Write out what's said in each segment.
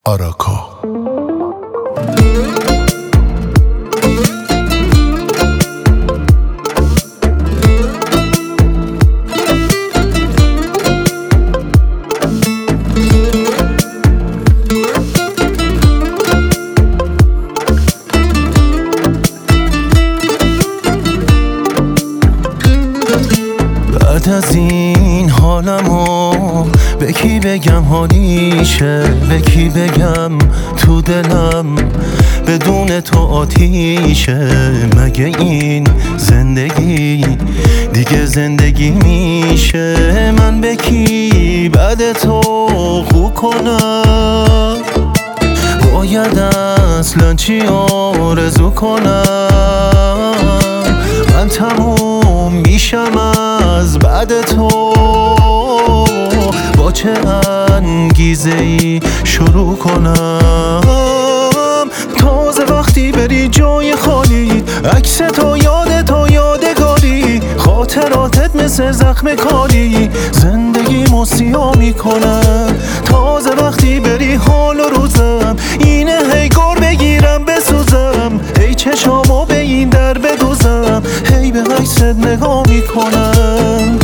آراکا. بعد از این حالمو به کی بگم حالیشه، به کی بگم تو دلم بدون تو آتیشه. مگه این زندگی دیگه زندگی میشه؟ من به کی بعد تو خو کنم؟ باید اصلا چی آرزو کنم؟ من تموم میشم از بعد تو، با چه انگیزه‌ای شروع کنم؟ تازه وقتی بری جای خالی، عکس تو یادگاری، خاطراتت مثل زخم کاری زندگیمو سیاه میکنم. تازه وقتی بری حال و روزم اینه، هی گور بگیرم بسوزم، هی چشامو به این در بدوزم، هی به عکست نگاه میکنم.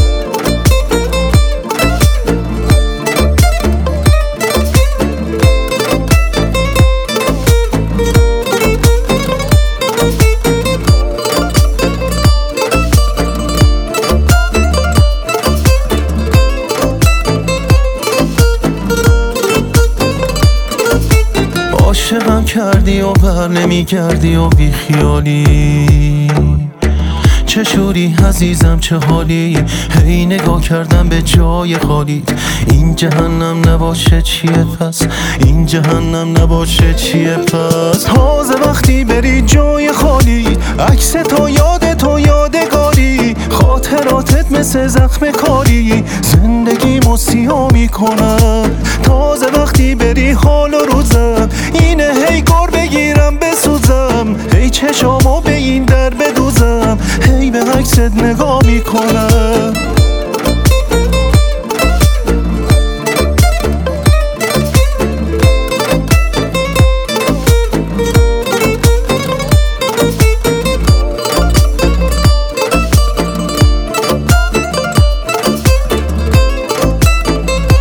عاشقم کردی و بر نمیگردی و بی خیالی، چه شوری عزیزم چه حالی، هی نگاه کردم به جای خالی. این جهنم نباشه چیه پس، این جهنم نباشه چیه پس؟ تازه وقتی بری جای خالی، عکس تو یادگاری، خاطراتت مثل زخم کاری زندگیمو سیاه میکنم. تازه وقتی بری حال و روزم اینه، هی گور بگیرم بسوزم، هی چشامو به این در بدوزم، هی به عکست نگاه میکنم.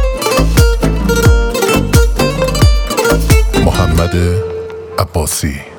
محمد عباسی.